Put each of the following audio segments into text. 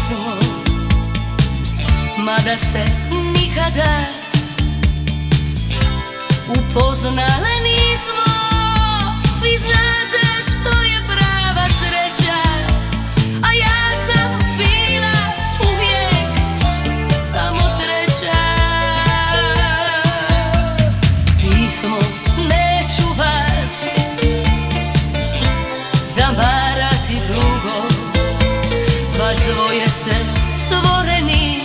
smo, mada se nikada upoznale nismo. Vi znate što je prava sreća, a ja sam bila uvijek samo treća. Pismo, neću vas zamarati drugo, vas dvoje ste stvoreni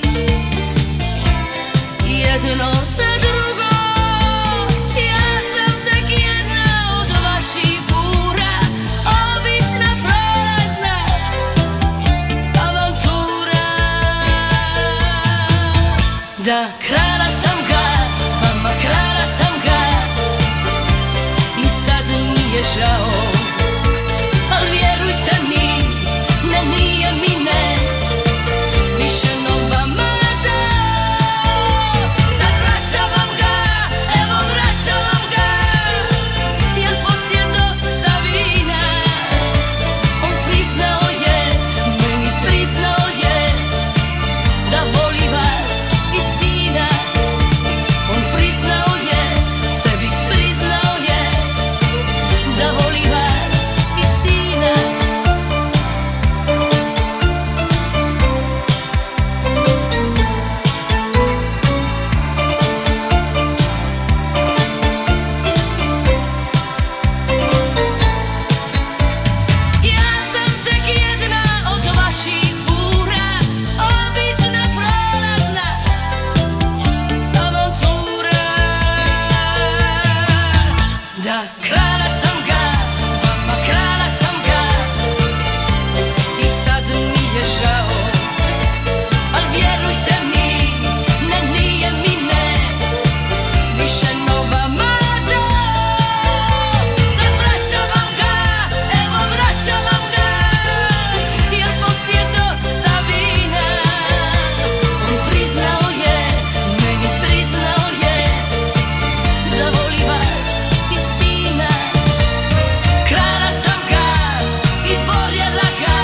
jedno za drugo. Ja sam tek jedna od vaših bura, obična prolazna avantura. Da, krala sam ga, mama, krala sam ga, i sad mi je žao, al vjerujte mi, ne, nije mi ne, više nova mada. Sad vraćam vam ga, evo vraćam vam ga, jer poslije dosta vina on priznao je, meni priznao je da voli vas i sina. On priznao je, sebi priznao je da voli vas i sina. Ja sam tek jedna od vaših bura, obična prolazna avantura. Da, krala sam ga, mama, krala sam ga, i sad mi je žao, al vjerujte mi, ne, nije mi ne, više nova mada. Sad vraćam vam ga, evo vraćam vam ga, jer poslije dosta vina on priznao je, meni priznao je da voli vas i sina. Krala sam ga i voljela ga,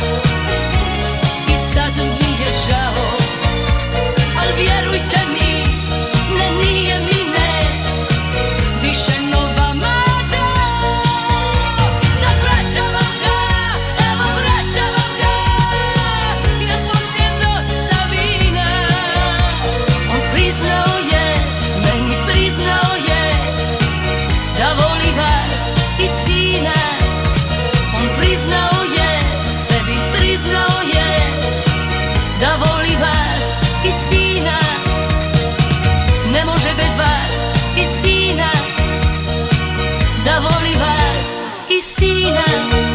i sad mi je žao, al vjerujte mi, ne, nije mi ne, više nova mada. Sad vraćam vam ga, evo vraćam vam ga, jer poslije dosta vina on priznao je, meni priznao je da voli vas i sina. On priznao je, sebi priznao je da voli vas i sina. Ne može bez vas i sina, da voli vas i sina.